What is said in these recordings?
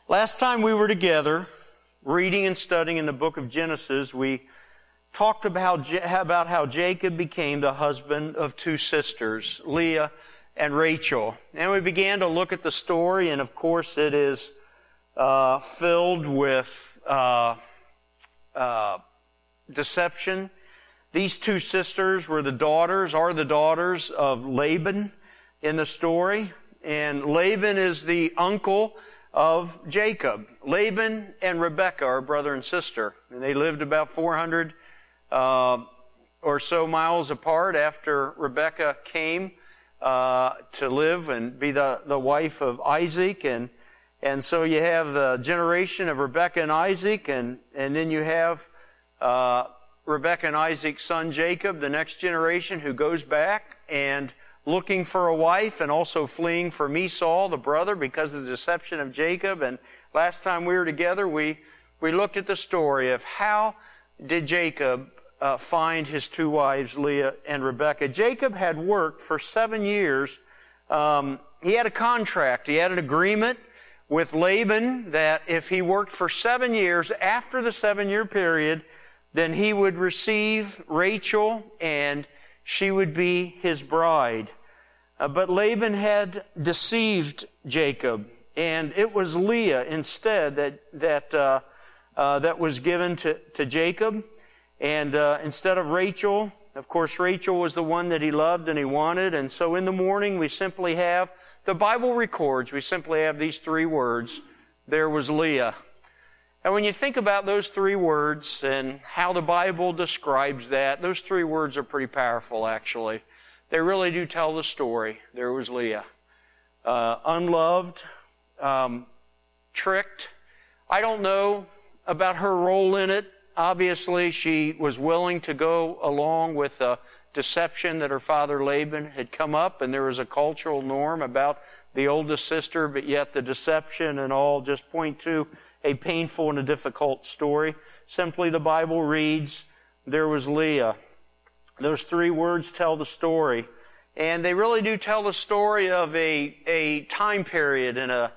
Last time we were together, reading and studying in the book of Genesis, we talked about how Jacob became the husband of two sisters, Leah and Rachel. And we began to look at the story, and of course it is filled with deception. These two sisters are the daughters of Laban in the story. And Laban is the uncle of Jacob. Laban and Rebekah are brother and sister. And they lived about 400 or so miles apart after Rebekah came to live and be the wife of Isaac. And so you have the generation of Rebekah and Isaac, and then you have Rebekah and Isaac's son Jacob, the next generation, who goes back and looking for a wife and also fleeing from Esau, the brother, because of the deception of Jacob. And last time we were together, we looked at the story of how did Jacob find his two wives, Leah and Rebekah. Jacob had worked for 7 years. He had a contract. He had an agreement with Laban that if he worked for 7 years, after the 7-year period, then he would receive Rachel and she would be his bride. But Laban had deceived Jacob, and it was Leah instead that was given to Jacob. And instead of Rachel, of course, Rachel was the one that he loved and he wanted. And so in the morning we simply have, the Bible records, we simply have these 3 words, there was Leah. And when you think about those 3 words and how the Bible describes that, those 3 words are pretty powerful, actually. They really do tell the story. There was Leah. Unloved, tricked. I don't know about her role in it. Obviously, she was willing to go along with the deception that her father Laban had come up, and there was a cultural norm about the oldest sister, but yet the deception and all just point to a painful and a difficult story. Simply the Bible reads, there was Leah. Those 3 words tell the story. And they really do tell the story of a time period and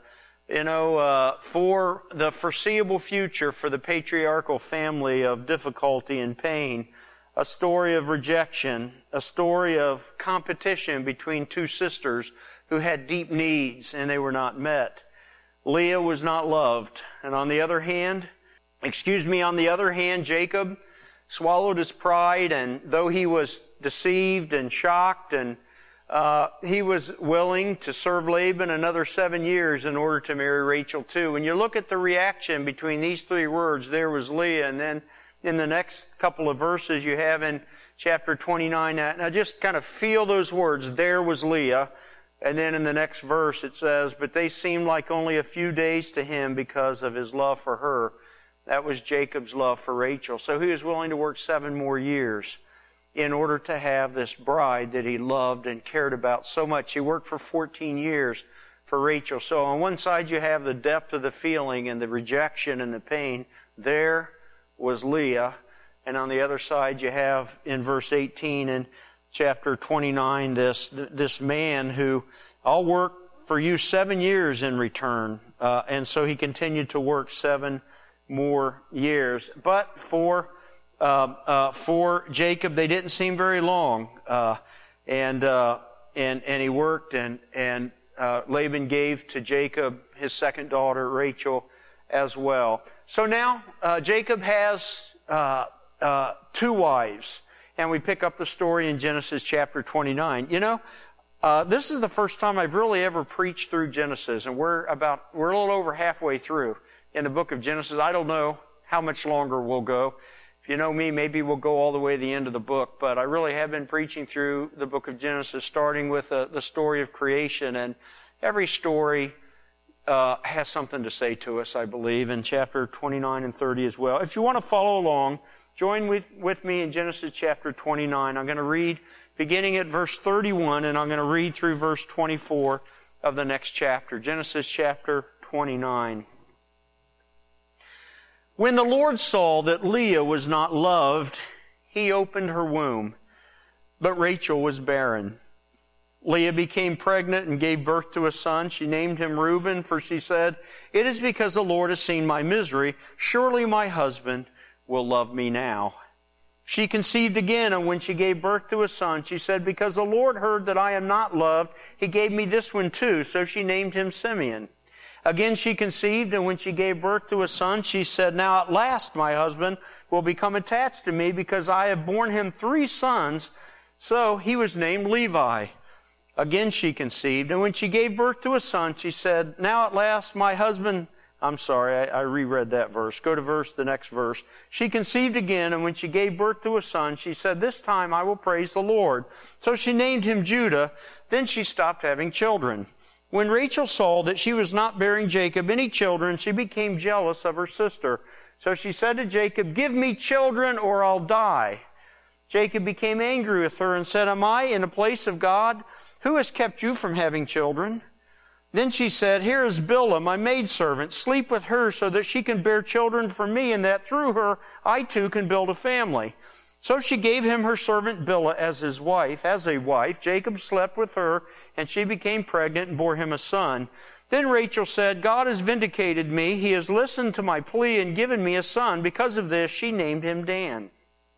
for the foreseeable future for the patriarchal family of difficulty and pain. A story of rejection, a story of competition between 2 sisters who had deep needs and they were not met. Leah was not loved. And on the other hand, Jacob swallowed his pride, and though he was deceived and shocked, and he was willing to serve Laban another 7 years in order to marry Rachel too. When you look at the reaction between these 3 words, there was Leah, and then in the next couple of verses you have in chapter 29, now just kind of feel those words, there was Leah, and then in the next verse it says, but they seemed like only a few days to him because of his love for her. That was Jacob's love for Rachel. So he was willing to work 7 more years in order to have this bride that he loved and cared about so much. He worked for 14 years for Rachel. So on one side you have the depth of the feeling and the rejection and the pain. There was Leah. And on the other side you have in verse 18 in chapter 29 this man who, I'll work for you 7 years in return. And so he continued to work 7 more years. But for Jacob, they didn't seem very long. And he worked, and Laban gave to Jacob his second daughter, Rachel, as well. So now, Jacob has 2 wives. And we pick up the story in Genesis chapter 29. You know, this is the first time I've really ever preached through Genesis, and we're a little over halfway through in the book of Genesis. I don't know how much longer we'll go. If you know me, maybe we'll go all the way to the end of the book, but I really have been preaching through the book of Genesis, starting with the story of creation, and every story has something to say to us, I believe, in chapter 29 and 30 as well. If you want to follow along, join with me in Genesis chapter 29. I'm going to read beginning at verse 31, and I'm going to read through verse 24 of the next chapter. Genesis chapter 29. When the Lord saw that Leah was not loved, He opened her womb, but Rachel was barren. Leah became pregnant and gave birth to a son. She named him Reuben, for she said, "It is because the Lord has seen my misery. Surely my husband will love me now." She conceived again, and when she gave birth to a son, she said, "Because the Lord heard that I am not loved, He gave me this one too." So she named him Simeon. Again she conceived, and when she gave birth to a son, she said, "Now at last my husband will become attached to me, because I have borne him 3 sons." So he was named Levi. Again she conceived, and when she gave birth to a son, she said, "Now at last my husband..." I'm sorry, I reread that verse. Go to the next verse. She conceived again, and when she gave birth to a son, she said, "This time I will praise the Lord." So she named him Judah. Then she stopped having children. When Rachel saw that she was not bearing Jacob any children, she became jealous of her sister. So she said to Jacob, "Give me children or I'll die." Jacob became angry with her and said, "Am I in the place of God? Who has kept you from having children?" Then she said, "Here is Bilhah, my maidservant. Sleep with her so that she can bear children for me, and that through her I too can build a family." So she gave him her servant Bilhah as a wife. Jacob slept with her, and she became pregnant and bore him a son. Then Rachel said, "God has vindicated me. He has listened to my plea and given me a son." Because of this, she named him Dan.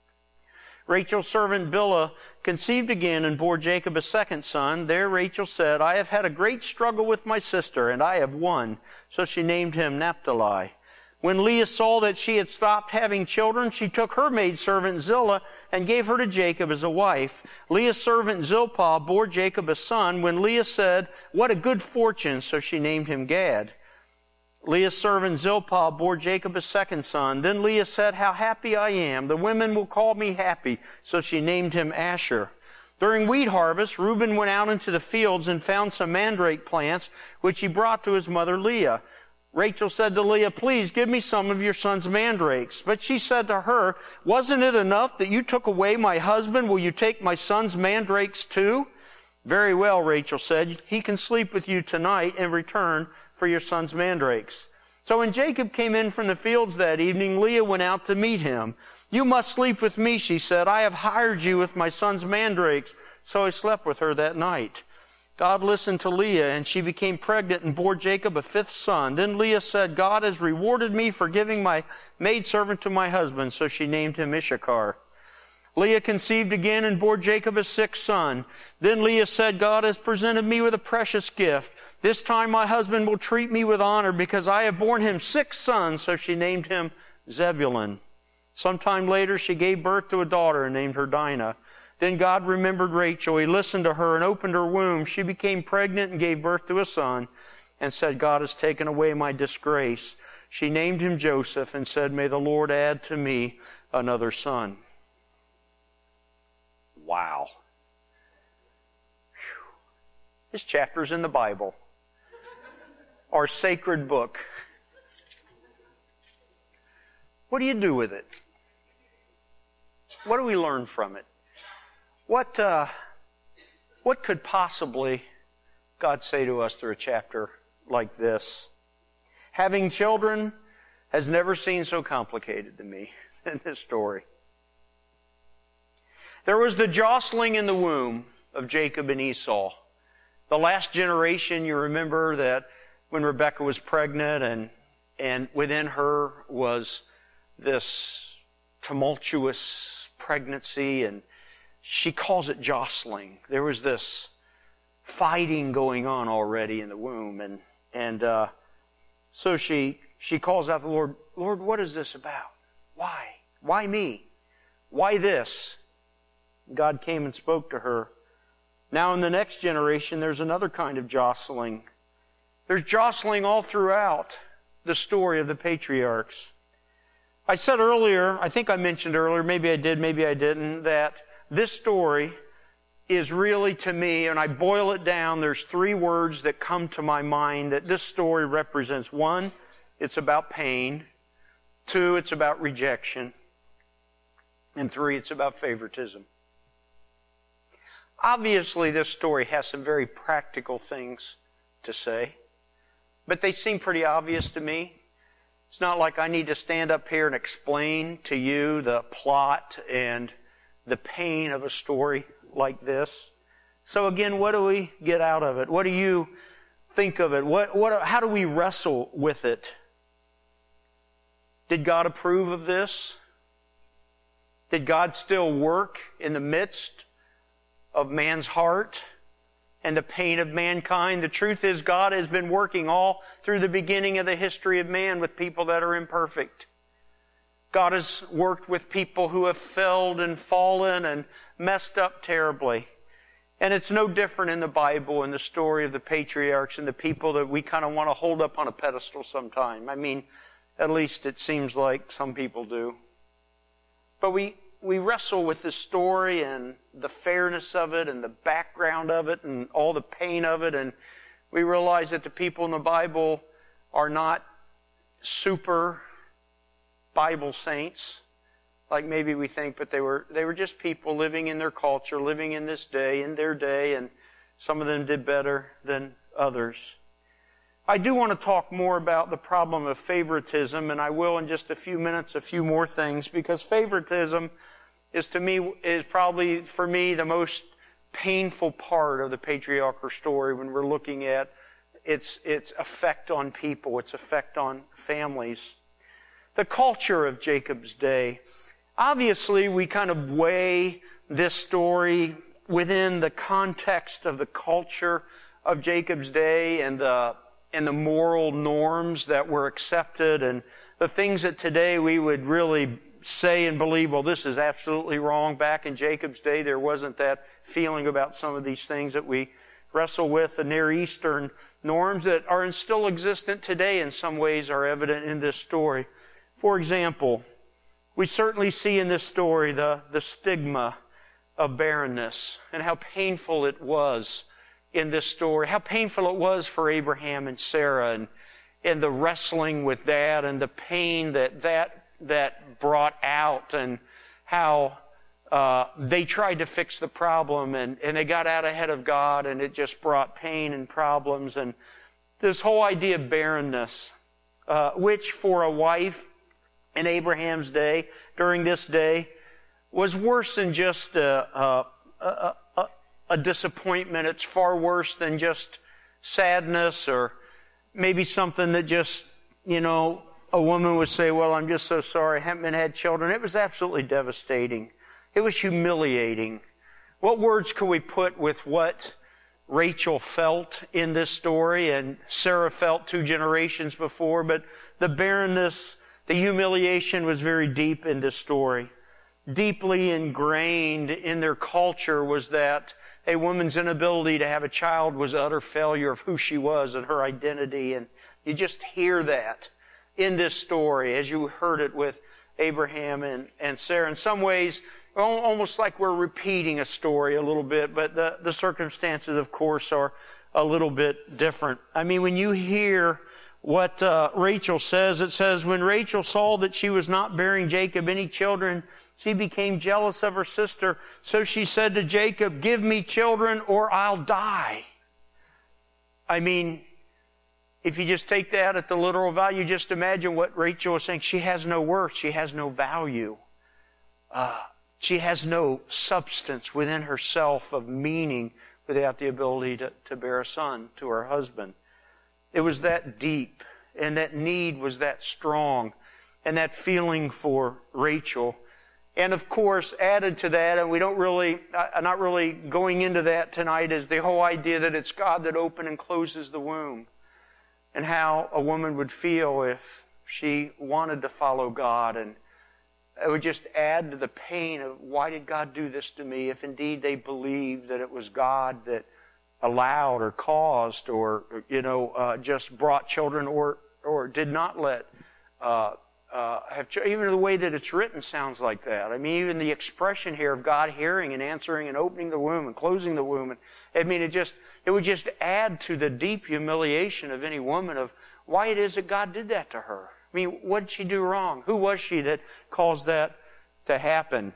Rachel's servant Bilhah conceived again and bore Jacob a second son. There Rachel said, "I have had a great struggle with my sister, and I have won." So she named him Naphtali. When Leah saw that she had stopped having children, she took her maidservant Zillah and gave her to Jacob as a wife. Leah's servant Zilpah bore Jacob a son. When Leah said, "What a good fortune," so she named him Gad. Leah's servant Zilpah bore Jacob a second son. Then Leah said, "How happy I am! The women will call me happy." So she named him Asher. During wheat harvest, Reuben went out into the fields and found some mandrake plants, which he brought to his mother Leah. Rachel said to Leah, "Please give me some of your son's mandrakes." But she said to her, "Wasn't it enough that you took away my husband? Will you take my son's mandrakes too?" "Very well," Rachel said, "he can sleep with you tonight in return for your son's mandrakes." So when Jacob came in from the fields that evening, Leah went out to meet him. "You must sleep with me," she said. "I have hired you with my son's mandrakes." So he slept with her that night. God listened to Leah, and she became pregnant and bore Jacob a 5th son. Then Leah said, "God has rewarded me for giving my maidservant to my husband." So she named him Issachar. Leah conceived again and bore Jacob a 6th son. Then Leah said, "God has presented me with a precious gift. This time my husband will treat me with honor, because I have borne him 6 sons. So she named him Zebulun. Sometime later she gave birth to a daughter and named her Dinah. Then God remembered Rachel. He listened to her and opened her womb. She became pregnant and gave birth to a son, and said, "God has taken away my disgrace." She named him Joseph and said, "May the Lord add to me another son." Wow. Whew. This chapter's in the Bible, our sacred book. What do you do with it? What do we learn from it? What could possibly God say to us through a chapter like this? Having children has never seemed so complicated to me in this story. There was the jostling in the womb of Jacob and Esau. The last generation, you remember that when Rebekah was pregnant and within her was this tumultuous pregnancy, and she calls it jostling. There was this fighting going on already in the womb, and so she calls out to the Lord, "Lord, what is this about? Why? Why me? Why this?" God came and spoke to her. Now in the next generation, there's another kind of jostling. There's jostling all throughout the story of the patriarchs. I said earlier, I think I mentioned earlier, maybe I did, maybe I didn't, that this story is really, to me, and I boil it down, there's 3 words that come to my mind that this story represents. 1, it's about pain. 2, it's about rejection. And 3, it's about favoritism. Obviously, this story has some very practical things to say, but they seem pretty obvious to me. It's not like I need to stand up here and explain to you the plot and the pain of a story like this. So again, what do we get out of it? What do you think of it? How do we wrestle with it? Did God approve of this? Did God still work in the midst of man's heart and the pain of mankind? The truth is, God has been working all through the beginning of the history of man with people that are imperfect. God has worked with people who have failed and fallen and messed up terribly. And it's no different in the Bible and the story of the patriarchs and the people that we kind of want to hold up on a pedestal sometime. I mean, at least it seems like some people do. But we wrestle with the story and the fairness of it and the background of it and all the pain of it, and we realize that the people in the Bible are not super Bible saints like maybe we think, but they were just people living in their culture, living in this day, in their day, and some of them did better than others. I do want to talk more about the problem of favoritism, and I will in just a few minutes, a few more things, because favoritism is probably for me the most painful part of the patriarchal story when we're looking at its effect on people, its effect on families. The culture of Jacob's day. Obviously, we kind of weigh this story within the context of the culture of Jacob's day and the moral norms that were accepted and the things that today we would really say and believe, well, this is absolutely wrong. Back in Jacob's day, there wasn't that feeling about some of these things that we wrestle with. The Near Eastern norms that are still existent today in some ways are evident in this story. For example, we certainly see in this story the stigma of barrenness and how painful it was in this story, how painful it was for Abraham and Sarah and the wrestling with that and the pain that brought out, and how they tried to fix the problem and they got out ahead of God, and it just brought pain and problems. And this whole idea of barrenness, which for a wife in Abraham's day, during this day, was worse than just a disappointment. It's far worse than just sadness, or maybe something that just, a woman would say, well, I'm just so sorry, I haven't had children. It was absolutely devastating. It was humiliating. What words could we put with what Rachel felt in this story and Sarah felt 2 generations before? But the barrenness, the humiliation was very deep in this story. Deeply ingrained in their culture was that a woman's inability to have a child was utter failure of who she was and her identity. And you just hear that in this story as you heard it with Abraham and Sarah. In some ways, almost like we're repeating a story a little bit, but the circumstances, of course, are a little bit different. I mean, when you hear what Rachel says, it says, when Rachel saw that she was not bearing Jacob any children, she became jealous of her sister. So she said to Jacob, give me children or I'll die. I mean, if you just take that at the literal value, just imagine what Rachel is saying. She has no worth. She has no value. She has no substance within herself of meaning without the ability to bear a son to her husband. It was that deep, and that need was that strong, and that feeling for Rachel. And of course, added to that, and I'm not really going into that tonight, is the whole idea that it's God that opens and closes the womb, and how a woman would feel if she wanted to follow God. And it would just add to the pain of, why did God do this to me, if indeed they believed that it was God that allowed or caused or just brought children or did not let have children. Even the way that it's written sounds like that. I mean, even the expression here of God hearing and answering and opening the womb and closing the womb. It would just add to the deep humiliation of any woman of why it is that God did that to her. I mean, what did she do wrong? Who was she that caused that to happen?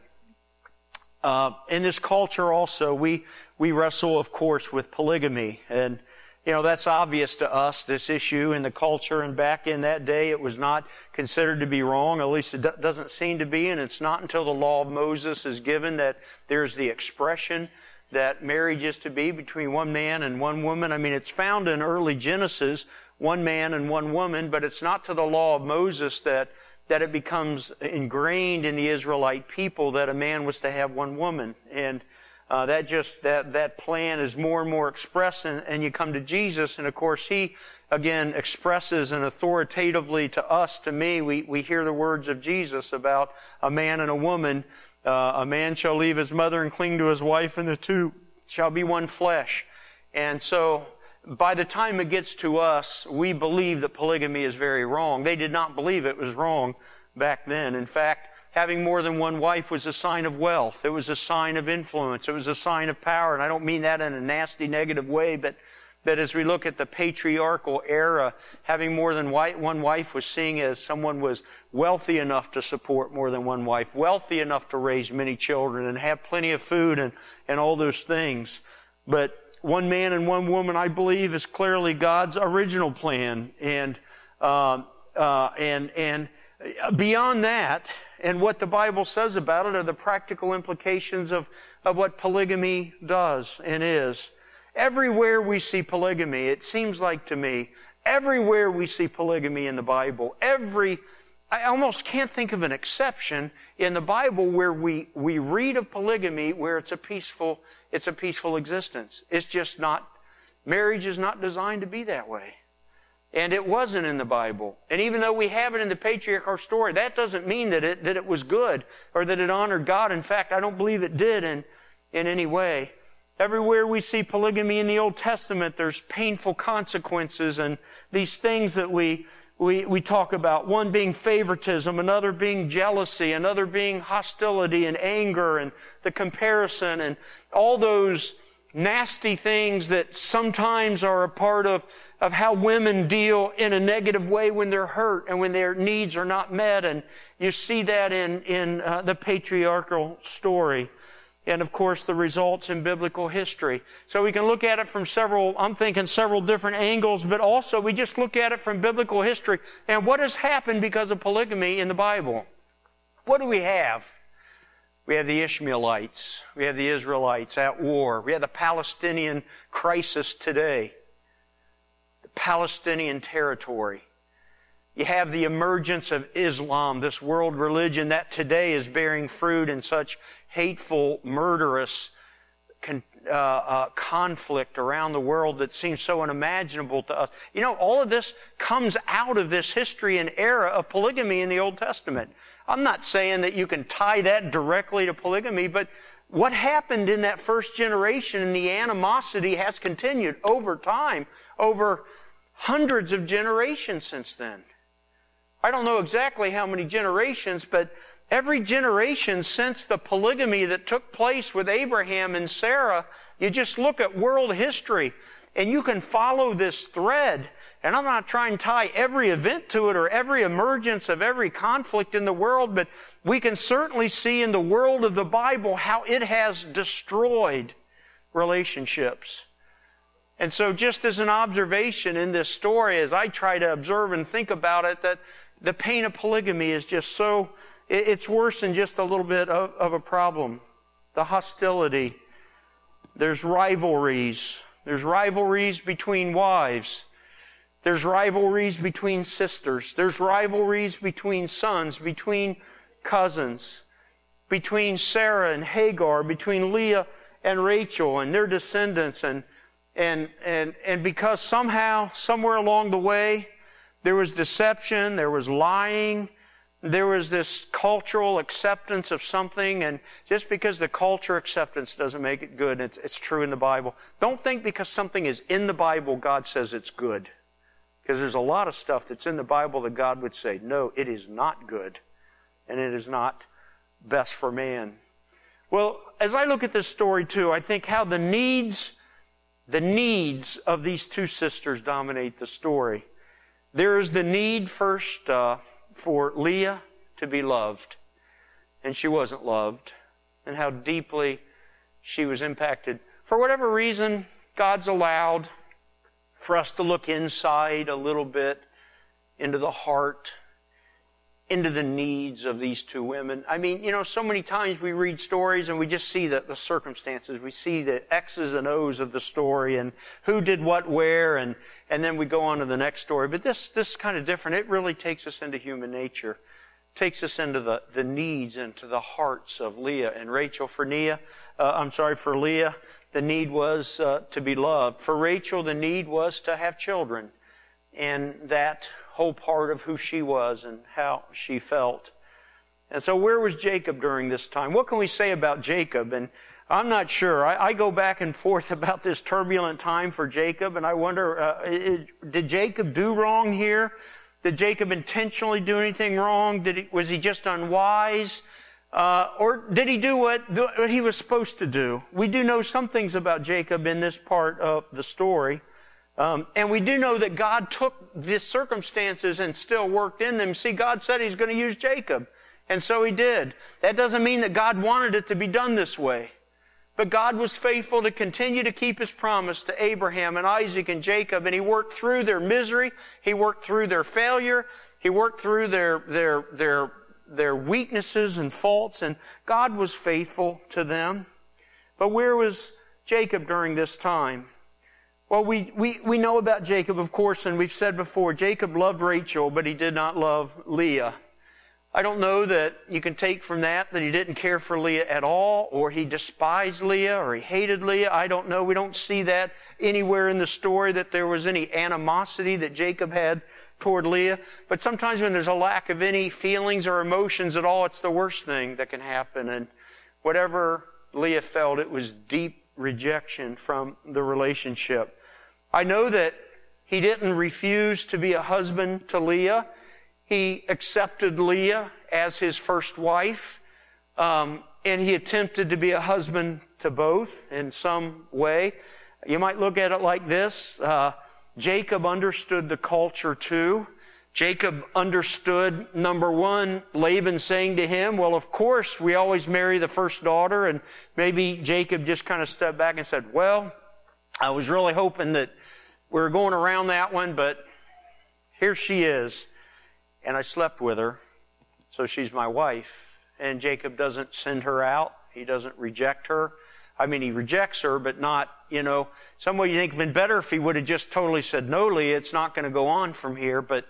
In this culture also, we wrestle, of course, with polygamy. And, that's obvious to us, this issue in the culture. And back in that day, it was not considered to be wrong. At least it doesn't seem to be. And it's not until the law of Moses is given that there's the expression that marriage is to be between one man and one woman. I mean, it's found in early Genesis, one man and one woman, but it's not to the law of Moses that it becomes ingrained in the Israelite people that a man was to have one woman. And that plan is more and more expressed, and you come to Jesus, and of course He, again, expresses and authoritatively to us, to me, we hear the words of Jesus about a man and a woman. A man shall leave his mother and cling to his wife, and the two shall be one flesh. And so, by the time it gets to us, we believe that polygamy is very wrong. They did not believe it was wrong back then. In fact, having more than one wife was a sign of wealth. It was a sign of influence. It was a sign of power. And I don't mean that in a nasty, negative way, but as we look at the patriarchal era, having more than one wife was seen as someone was wealthy enough to support more than one wife, wealthy enough to raise many children and have plenty of food and all those things. But one man and one woman, I believe, is clearly God's original plan. And beyond that, and what the Bible says about it, are the practical implications of what polygamy does and is. Everywhere we see polygamy, it seems like to me, everywhere we see polygamy in the Bible, I almost can't think of an exception in the Bible where we read of polygamy where it's a peaceful existence. It's just not, marriage is not designed to be that way. And it wasn't in the Bible. And even though we have it in the patriarchal story, that doesn't mean that it was good or that it honored God. In fact, I don't believe it did in any way. Everywhere we see polygamy in the Old Testament, there's painful consequences and these things that we talk about. One being favoritism, another being jealousy, another being hostility and anger and the comparison and all those nasty things that sometimes are a part of how women deal in a negative way when they're hurt and when their needs are not met. And you see that in the patriarchal story. And of course, the results in biblical history. So we can look at it from several different angles, but also we just look at it from biblical history. And what has happened because of polygamy in the Bible? What do we have? We have the Ishmaelites. We have the Israelites at war. We have the Palestinian crisis today. The Palestinian territory. You have the emergence of Islam, this world religion that today is bearing fruit in such hateful, murderous conflict around the world that seems so unimaginable to us. You know, all of this comes out of this history and era of polygamy in the Old Testament. I'm not saying that you can tie that directly to polygamy, but what happened in that first generation and the animosity has continued over time, over hundreds of generations since then. I don't know exactly how many generations, but every generation since the polygamy that took place with Abraham and Sarah, you just look at world history and you can follow this thread. And I'm not trying to tie every event to it or every emergence of every conflict in the world, but we can certainly see in the world of the Bible how it has destroyed relationships. And so just as an observation in this story, as I try to observe and think about it, that the pain of polygamy is just so, it's worse than just a little bit of a problem. The hostility. There's rivalries. There's rivalries between wives. There's rivalries between sisters. There's rivalries between sons, between cousins, between Sarah and Hagar, between Leah and Rachel and their descendants. And because somehow, somewhere along the way, there was deception, there was lying, there was this cultural acceptance of something, and just because the culture acceptance doesn't make it good, it's true in the Bible. Don't think because something is in the Bible, God says it's good. Because there's a lot of stuff that's in the Bible that God would say, no, it is not good, and it is not best for man. Well, as I look at this story too, I think how the needs of these two sisters dominate the story. There is the need first for Leah to be loved. And she wasn't loved. And how deeply she was impacted. For whatever reason, God's allowed for us to look inside a little bit into the heart. into the needs of these two women. I mean, so many times we read stories and we just see the circumstances. We see the X's and O's of the story and who did what where, and then we go on to the next story. But this is kind of different. It really takes us into human nature. Takes us into the needs and to the hearts of Leah and Rachel. For Leah, the need was to be loved. For Rachel, the need was to have children. And that whole part of who she was and how she felt. And so where was Jacob during this time? What can we say about Jacob? And I'm not sure. I go back and forth about this turbulent time for Jacob, and I wonder, did Jacob do wrong here? Did Jacob intentionally do anything wrong? Was he just unwise? Or did he do what he was supposed to do? We do know some things about Jacob in this part of the story. And we do know that God took the circumstances and still worked in them. See, God said He's going to use Jacob. And so He did. That doesn't mean that God wanted it to be done this way. But God was faithful to continue to keep His promise to Abraham and Isaac and Jacob. And He worked through their misery. He worked through their failure. He worked through their weaknesses and faults. And God was faithful to them. But where was Jacob during this time? Well, we know about Jacob, of course, and we've said before, Jacob loved Rachel, but he did not love Leah. I don't know that you can take from that he didn't care for Leah at all, or he despised Leah, or he hated Leah. I don't know. We don't see that anywhere in the story that there was any animosity that Jacob had toward Leah. But sometimes when there's a lack of any feelings or emotions at all, it's the worst thing that can happen. And whatever Leah felt, it was deep rejection from the relationship. I know that he didn't refuse to be a husband to Leah. He accepted Leah as his first wife, and he attempted to be a husband to both in some way. You might look at it like this. Jacob understood the culture too. Jacob understood, number one, Laban saying to him, well, of course, we always marry the first daughter. And maybe Jacob just kind of stepped back and said, well, I was really hoping that we were going around that one, but here she is. And I slept with her, so she's my wife. And Jacob doesn't send her out. He doesn't reject her. I mean, he rejects her, but not, some way you think it'd been better if he would have just totally said, no, Leah, it's not going to go on from here. But,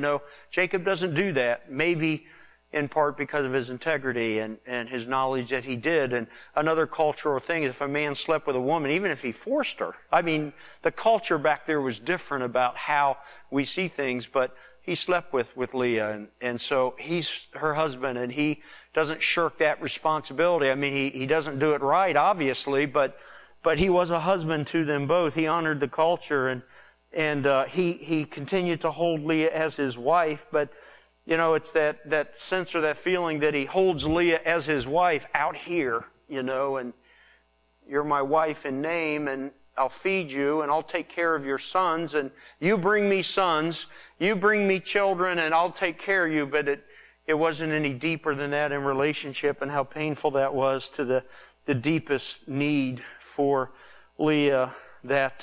Jacob doesn't do that. Maybe in part because of his integrity and his knowledge that he did. And another cultural thing is if a man slept with a woman, even if he forced her. I mean, the culture back there was different about how we see things, but he slept with Leah, and so he's her husband, and he doesn't shirk that responsibility. I mean, he doesn't do it right, obviously, but he was a husband to them both. He honored the culture, and he continued to hold Leah as his wife, but it's that sense or that feeling that he holds Leah as his wife out here, and you're my wife in name, and I'll feed you, and I'll take care of your sons, and you bring me sons, you bring me children, and I'll take care of you. But it wasn't any deeper than that in relationship, and how painful that was to the deepest need for Leah that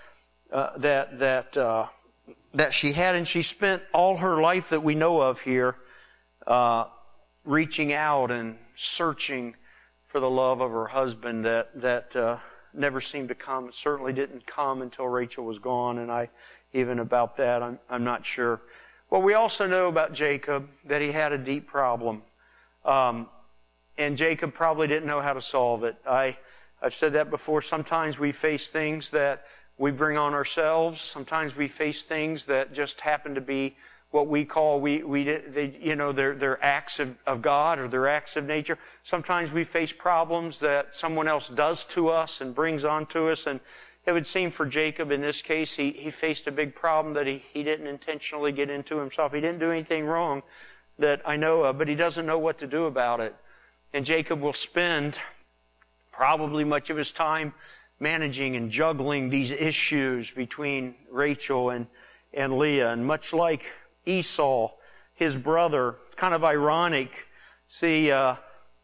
she had, and she spent all her life that we know of here reaching out and searching for the love of her husband that never seemed to come. It certainly didn't come until Rachel was gone, and even about that, I'm not sure. Well, we also know about Jacob that he had a deep problem, and Jacob probably didn't know how to solve it. I've said that before. Sometimes we face things that we bring on ourselves. Sometimes we face things that just happen to be what we call they're acts of God, or they're acts of nature. Sometimes we face problems that someone else does to us and brings on to us. And it would seem for Jacob in this case, he faced a big problem that he didn't intentionally get into himself. He didn't do anything wrong that I know of, but he doesn't know what to do about it. And Jacob will spend probably much of his time managing and juggling these issues between Rachel and Leah. And much like Esau, his brother, it's kind of ironic. See,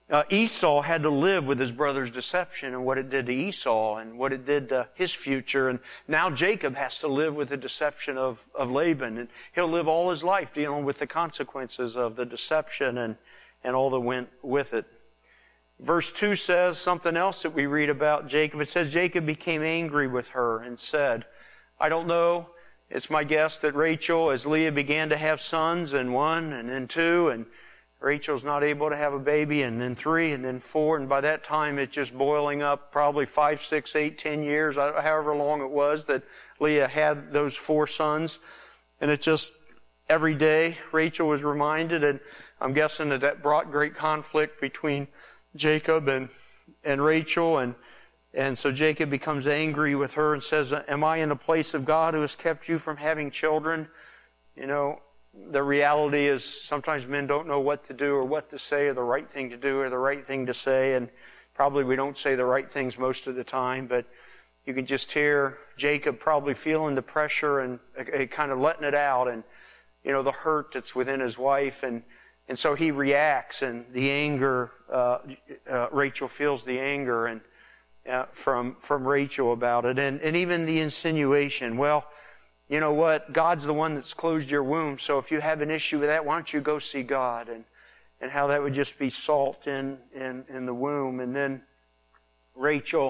Esau had to live with his brother's deception and what it did to Esau and what it did to his future. And now Jacob has to live with the deception of Laban. And he'll live all his life dealing with the consequences of the deception and all that went with it. Verse 2 says something else that we read about Jacob. It says, Jacob became angry with her and said, I don't know, it's my guess that Rachel, as Leah began to have sons, and 1 and then 2, and Rachel's not able to have a baby, and then 3, and then 4, and by that time it's just boiling up probably 5, 6, 8, 10 years, however long it was that Leah had those 4 sons. And it just, every day Rachel was reminded, and I'm guessing that brought great conflict between Jacob and Rachel, and so Jacob becomes angry with her and says, am I in the place of God who has kept you from having children? You know, the reality is sometimes men don't know what to do or what to say or the right thing to do or the right thing to say, and probably we don't say the right things most of the time, but you can just hear Jacob probably feeling the pressure and kind of letting it out, and you know, the hurt that's within his wife, and so he reacts, and the anger, Rachel feels the anger and from Rachel about it, and even the insinuation, well, you know what? God's the one that's closed your womb. So if you have an issue with that, why don't you go see God? And how that would just be salt in the womb. And then Rachel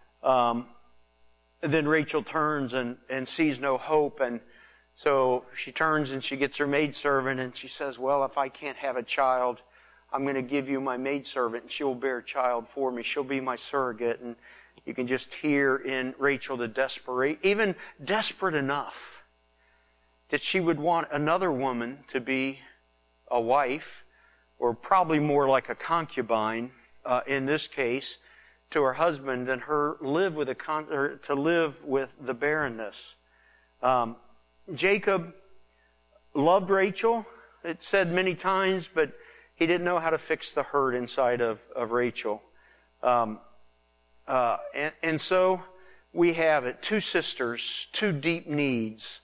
turns and sees no hope. And so she turns and she gets her maidservant and she says, well, if I can't have a child, I'm going to give you my maidservant and she'll bear a child for me. She'll be my surrogate. And you can just hear in Rachel the even desperate enough that she would want another woman to be a wife, or probably more like a concubine in this case, to her husband than her to live with the barrenness. Jacob loved Rachel, it's said many times, but he didn't know how to fix the hurt inside of Rachel. And so we have it. 2 sisters, 2 deep needs.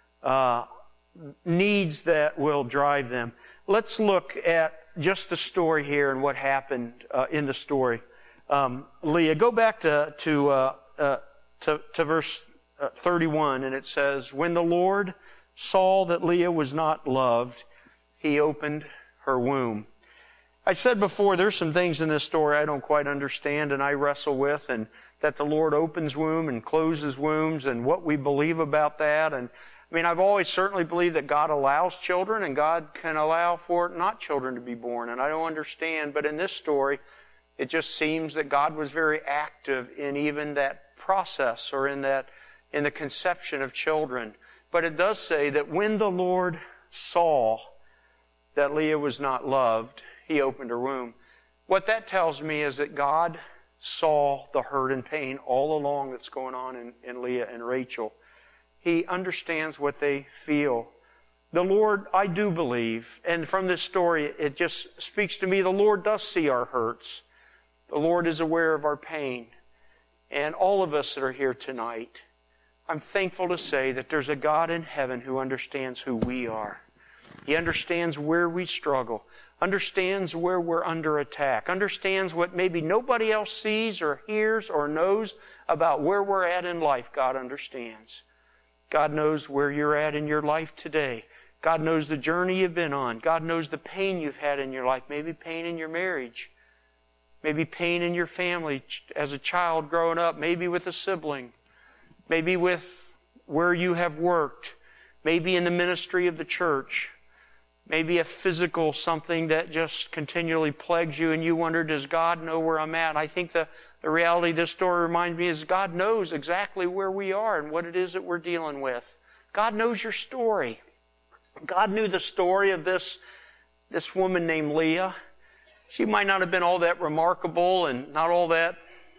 Needs that will drive them. Let's look at just the story here and what happened in the story. Leah, go back to verse 31, and it says, when the Lord saw that Leah was not loved, He opened her womb. I said before, there's some things in this story I don't quite understand and I wrestle with, and that the Lord opens womb and closes wombs and what we believe about that. And I mean, I've always certainly believed that God allows children and God can allow for not children to be born, and I don't understand. But in this story, it just seems that God was very active in even that process, or in the conception of children. But it does say that when the Lord saw that Leah was not loved, He opened her womb. What that tells me is that God saw the hurt and pain all along that's going on in Leah and Rachel. He understands what they feel. The Lord, I do believe, and from this story it just speaks to me, the Lord does see our hurts. The Lord is aware of our pain. And all of us that are here tonight, I'm thankful to say that there's a God in heaven who understands who we are. He understands where we struggle, understands where we're under attack, understands what maybe nobody else sees or hears or knows about where we're at in life. God understands. God knows where you're at in your life today. God knows the journey you've been on. God knows the pain you've had in your life, maybe pain in your marriage, maybe pain in your family as a child growing up, maybe with a sibling, maybe with where you have worked, maybe in the ministry of the church. Maybe a physical something that just continually plagues you and you wonder, does God know where I'm at? I think the reality of this story reminds me is God knows exactly where we are and what it is that we're dealing with. God knows your story. God knew the story of this woman named Leah. She might not have been all that remarkable and not all that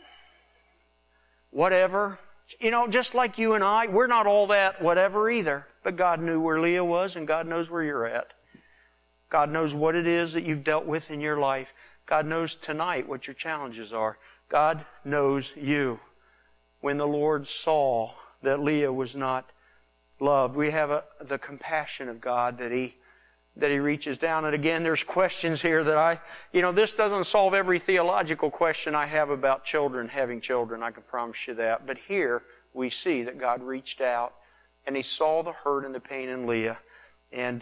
whatever. You know, just like you and I, we're not all that whatever either. But God knew where Leah was, and God knows where you're at. God knows what it is that you've dealt with in your life. God knows tonight what your challenges are. God knows you. When the Lord saw that Leah was not loved, we have the compassion of God that He that he reaches down. And again, there's questions here that this doesn't solve every theological question I have about children, having children, I can promise you that. But here we see that God reached out and he saw the hurt and the pain in Leah, and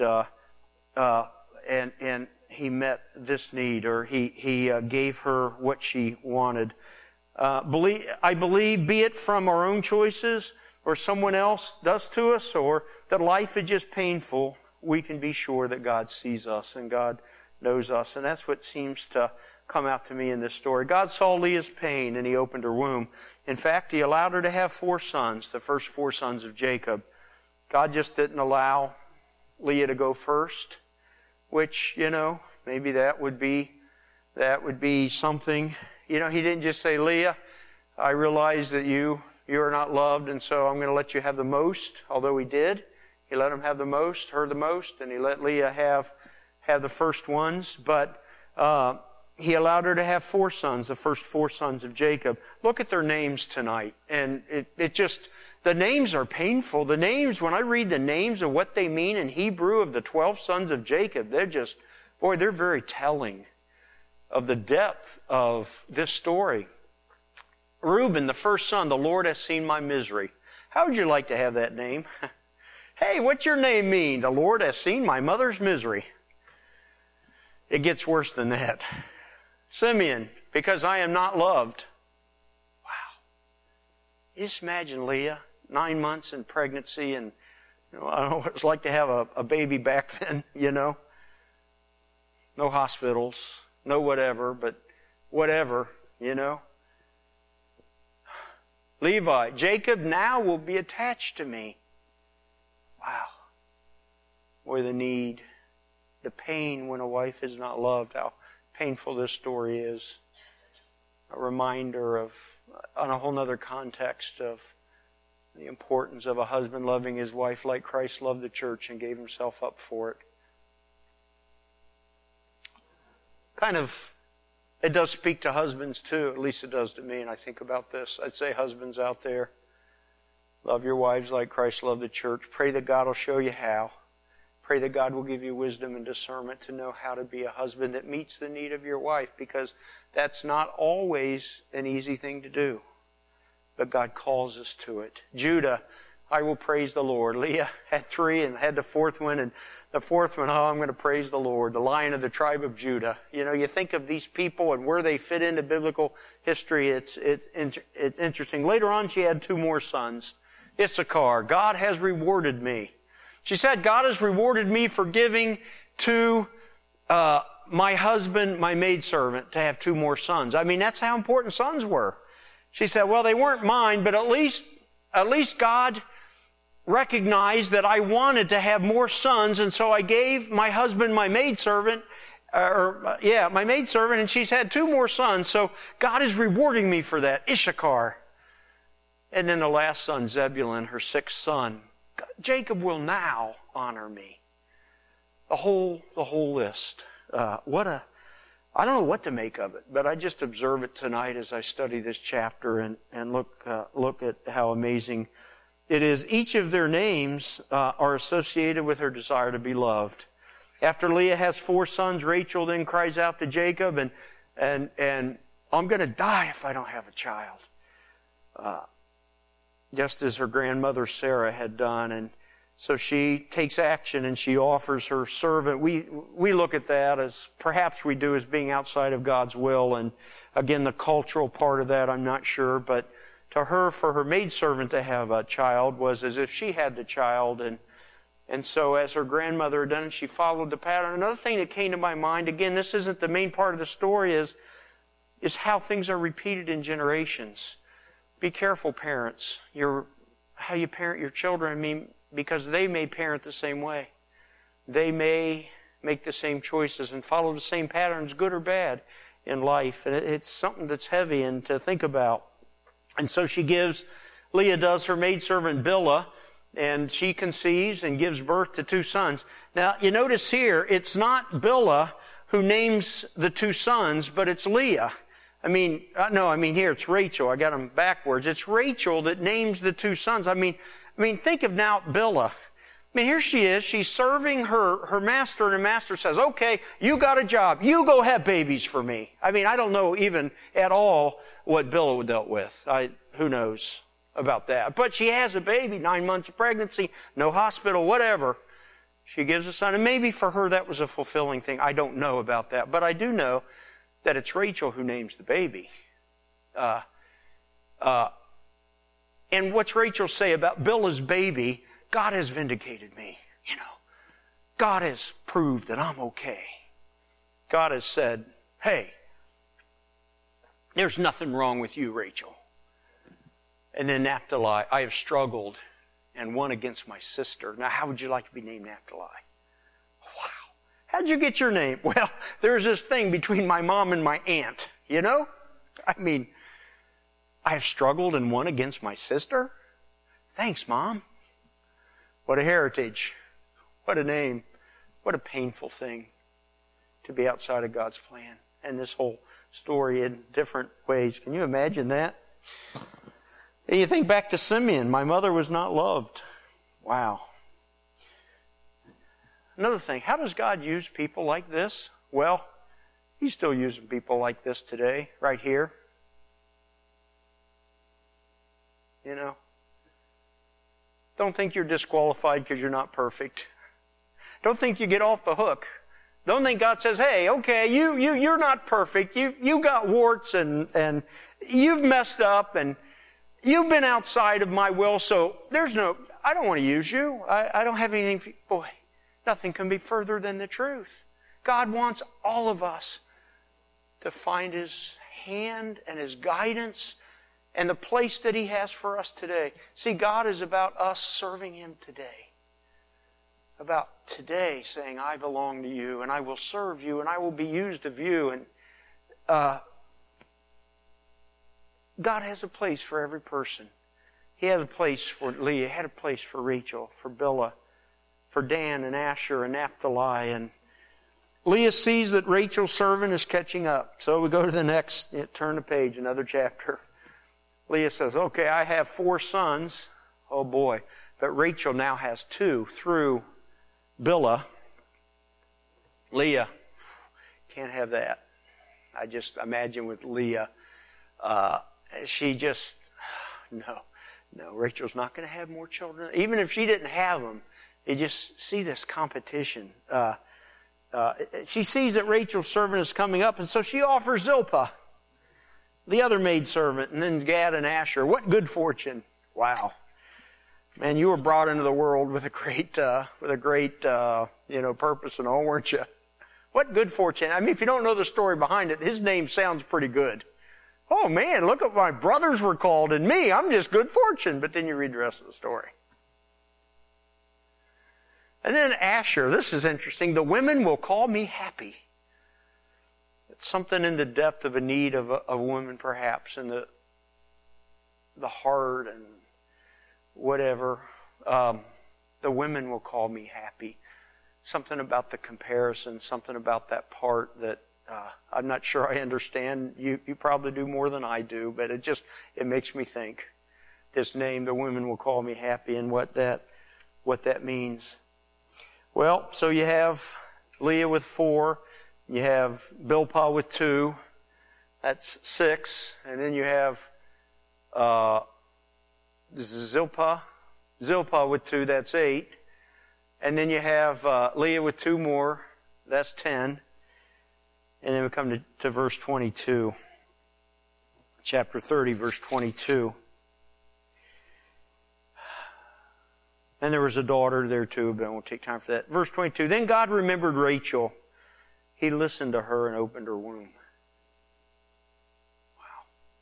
he met this need, or he gave her what she wanted. I believe, be it from our own choices or someone else does to us, or that life is just painful, we can be sure that God sees us and God knows us. And that's what seems to come out to me in this story. God saw Leah's pain and he opened her womb. In fact, he allowed her to have 4 sons, the first 4 sons of Jacob. God just didn't allow Leah to go first, which, maybe that would be something. He didn't just say, Leah, I realize that you are not loved, and so I'm going to let you have the most, although he did. He let him have the most, her the most, and he let Leah have the first ones. But he allowed her to have 4 sons, the first 4 sons of Jacob. Look at their names tonight. And the names are painful. The names, when I read the names of what they mean in Hebrew of the 12 sons of Jacob, they're very telling of the depth of this story. Reuben, the first son, the Lord has seen my misery. How would you like to have that name? Hey, what's your name mean? The Lord has seen my mother's misery. It gets worse than that. Simeon, because I am not loved. Wow. Just imagine Leah, 9 months in pregnancy, and I don't know what it's like to have a baby back then, No hospitals, no whatever, but whatever, Levi, Jacob now will be attached to me. Wow. Boy, the need, the pain when a wife is not loved, how painful this story is. A reminder of, on a whole other context, of the importance of a husband loving his wife like Christ loved the church and gave himself up for it. It does speak to husbands too, at least it does to me, and I think about this. I'd say husbands out there, love your wives like Christ loved the church. Pray that God will show you how. Pray that God will give you wisdom and discernment to know how to be a husband that meets the need of your wife, because that's not always an easy thing to do. But God calls us to it. Judah, I will praise the Lord. Leah had 3 and had the 4th one, and the 4th one, I'm going to praise the Lord, the Lion of the tribe of Judah. You think of these people and where they fit into biblical history, it's interesting. Later on, she had 2 more sons. Issachar, God has rewarded me. She said, God has rewarded me for giving to my husband, my maidservant, to have 2 more sons. That's how important sons were. She said, well, they weren't mine, but at least God recognized that I wanted to have more sons, and so I gave my husband my maidservant, my maidservant, and she's had 2 more sons, so God is rewarding me for that. Issachar. And then the last son, Zebulun, her 6th son. Jacob will now honor me. The whole list. I don't know what to make of it, but I just observe it tonight as I study this chapter and look at how amazing it is. Each of their names are associated with her desire to be loved. After Leah has 4 sons, Rachel then cries out to Jacob, and I'm going to die if I don't have a child. Just as her grandmother Sarah had done. And so she takes action and she offers her servant. We look at that as perhaps we do as being outside of God's will. And again, the cultural part of that, I'm not sure. But to her, for her maidservant to have a child was as if she had the child. And so as her grandmother had done, she followed the pattern. Another thing that came to my mind, again, this isn't the main part of the story, is how things are repeated in generations. Be careful, parents, how you parent your children, because they may parent the same way. They may make the same choices and follow the same patterns, good or bad, in life. And it's something that's heavy and to think about. And so Leah does her maidservant Bilhah, and she conceives and gives birth to 2 sons. Now, you notice here, it's not Bilhah who names the 2 sons, but it's Leah. Here it's Rachel. I got them backwards. It's Rachel that names the 2 sons. Think of now Bilhah. mean, here she is. She's serving her master, and her master says, okay, you got a job. You go have babies for me. I mean, I don't know even at all what Bilhah dealt with. Who knows about that? But she has a baby, 9 months of pregnancy, no hospital, whatever. She gives a son, and maybe for her that was a fulfilling thing. I don't know about that. But I do know that it's Rachel who names the baby. And what's Rachel say about Bilhah's baby? God has vindicated me. God has proved that I'm okay. God has said, hey, there's nothing wrong with you, Rachel. And then Naphtali, I have struggled and won against my sister. Now, how would you like to be named Naphtali? Wow. How'd you get your name? Well, there's this thing between my mom and my aunt, I mean, I have struggled and won against my sister? Thanks, Mom. What a heritage. What a name. What a painful thing to be outside of God's plan. And this whole story in different ways. Can you imagine that? And you think back to Simeon. My mother was not loved. Wow. Another thing. How does God use people like this? Well, He's still using people like this today, right here. Don't think you're disqualified because you're not perfect. Don't think you get off the hook. Don't think God says, hey, okay, you're not perfect. You got warts and you've messed up and you've been outside of my will, so I don't want to use you. I don't have anything for you. Boy, nothing can be further than the truth. God wants all of us to find His hand and His guidance and the place that He has for us today. See, God is about us serving Him today. About today saying, I belong to you, and I will serve you, and I will be used of you. And God has a place for every person. He had a place for Leah, He had a place for Rachel, for Bilhah, for Dan and Asher and Naphtali. And Leah sees that Rachel's servant is catching up. So we go to the next, turn the page, another chapter. Leah says, okay, I have 4 sons. Oh boy. But Rachel now has 2 through Bilhah. Leah, can't have that. I just imagine with Leah, she just, no, Rachel's not going to have more children. Even if she didn't have them, you just see this competition. She sees that Rachel's servant is coming up, and so she offers Zilpah, the other maidservant, and then Gad and Asher. What good fortune. Wow. Man, you were brought into the world with a great purpose and all, weren't you? What good fortune. I mean, if you don't know the story behind it, his name sounds pretty good. Oh man, look what my brothers were called and me. I'm just good fortune. But then you read the rest of the story. And then Asher, this is interesting. The women will call me happy. It's something in the depth of a need of a woman, perhaps, in the heart and whatever. The women will call me happy. Something about the comparison, something about that part that I'm not sure I understand. You probably do more than I do, but it makes me think. This name, the women will call me happy, and what that means. Well, so you have Leah with 4. You have Bilhah with 2. That's 6. And then you have Zilpah with 2. That's 8. And then you have Leah with 2 more. That's 10. And then we come to verse 22. Chapter 30, verse 22. And there was a daughter there too, but I won't take time for that. Verse 22. Then God remembered Rachel. He listened to her and opened her womb. Wow.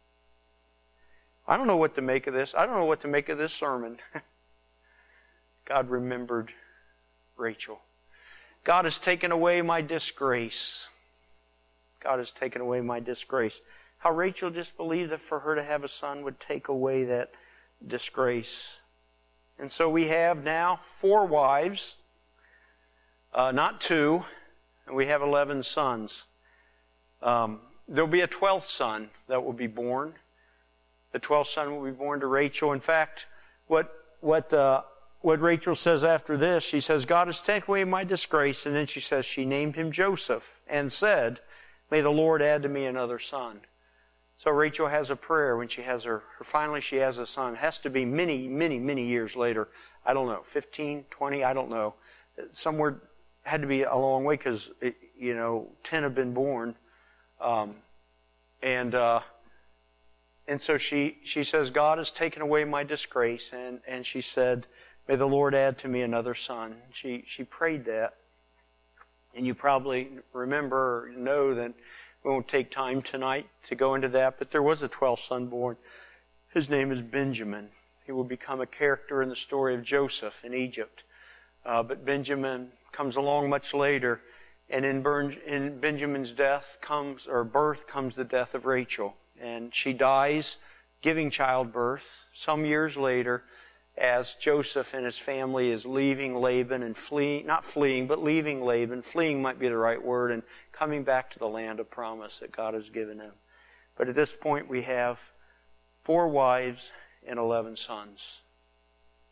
I don't know what to make of this. I don't know what to make of this sermon. God remembered Rachel. God has taken away my disgrace. God has taken away my disgrace. How Rachel just believed that for her to have a son would take away that disgrace. And so we have now 4 wives, not 2, and we have 11 sons. There'll be a 12th son that will be born. The 12th son will be born to Rachel. In fact, what what Rachel says after this, she says, God has taken away my disgrace. And then she says, she named him Joseph and said, may the Lord add to me another son. So Rachel has a prayer when she has finally she has a son. It has to be many, many, many years later. I don't know, 15, 20, I don't know. Somewhere had to be a long way because, 10 have been born. And so she says, God has taken away my disgrace. And she said, may the Lord add to me another son. She prayed that. And you probably remember or know that we won't take time tonight to go into that, but there was a 12th son born. His name is Benjamin. He will become a character in the story of Joseph in Egypt. But Benjamin comes along much later, and in Benjamin's birth comes the death of Rachel. And she dies giving childbirth some years later as Joseph and his family is leaving Laban and leaving Laban. Fleeing might be the right word, and coming back to the land of promise that God has given him. But at this point we have 4 wives and 11 sons.